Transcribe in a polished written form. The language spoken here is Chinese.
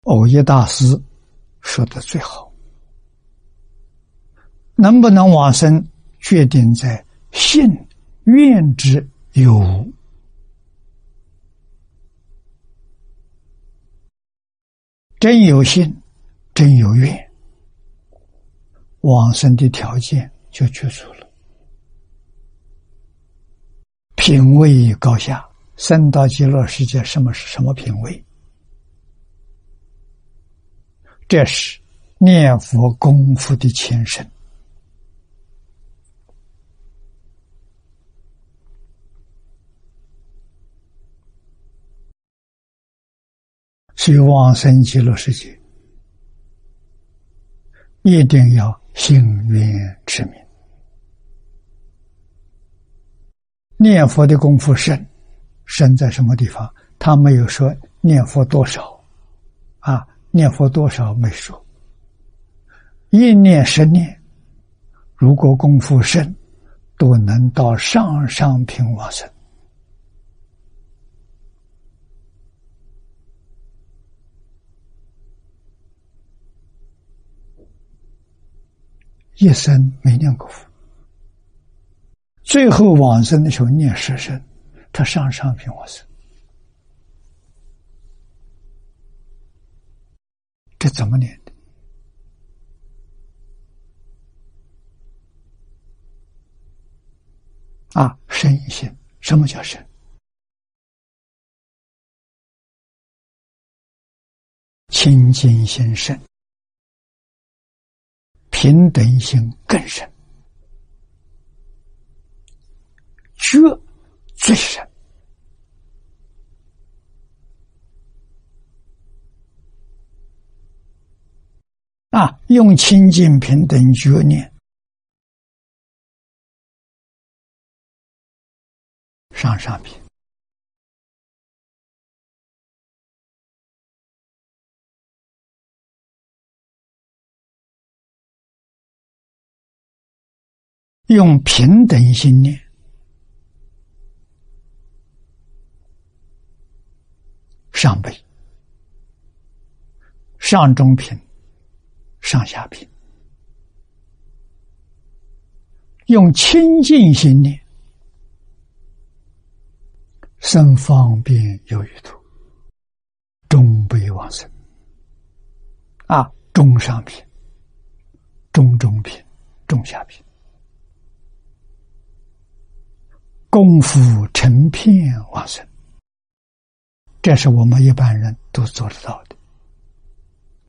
藕益大师说的最好，能不能往生，决定在信愿之有无。真有信，真有愿，往生的条件就具足了。品位高下，生到极乐世界，什么品位？这是念佛功夫的前身。所以往生极乐世界，一定要信愿持名。念佛的功夫深在什么地方？他没有说念佛多少啊，念佛多少没说。一念10念，如果功夫深，都能到上品往生。一生没念过佛，最后往生的时候念10声，他上品往生。这怎么念的？深信。什么叫深？清净心深，平等心更深，觉最深。用清净平等觉念上品。用平等心念上辈，上中品，上下品。用清净心念生方便有余土，中辈往生。中上品，中中品，中下品。功夫成片往生，这是我们一般人都做得到的。